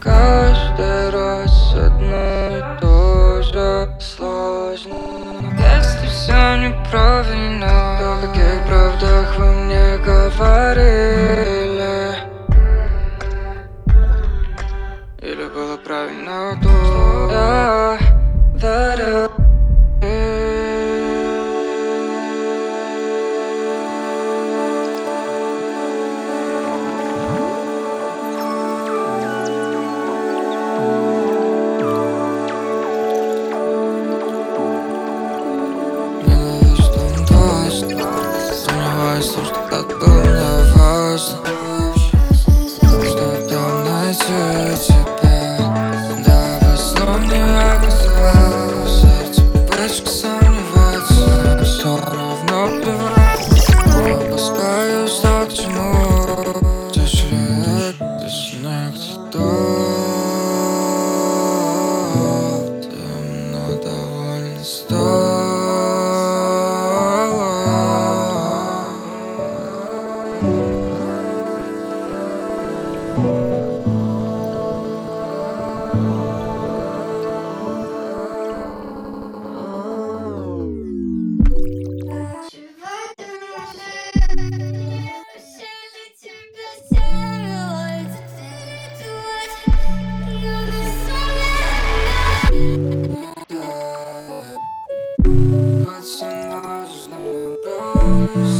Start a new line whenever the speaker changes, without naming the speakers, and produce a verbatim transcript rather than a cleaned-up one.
каждый раз одно и то же. Сложно, если все неправильно, то о каких правдах вы мне говорили? Или было правильно то, что я верил? Сомневаюсь, что так было не важно, что там найти тебя. Да, во сном не оказалось, сердце привычка сомневаться, но все равно плевать. Опускаюсь так к чему, тысячи лет, тишина где-то. Темно довольно стало. Пацаны, знаю,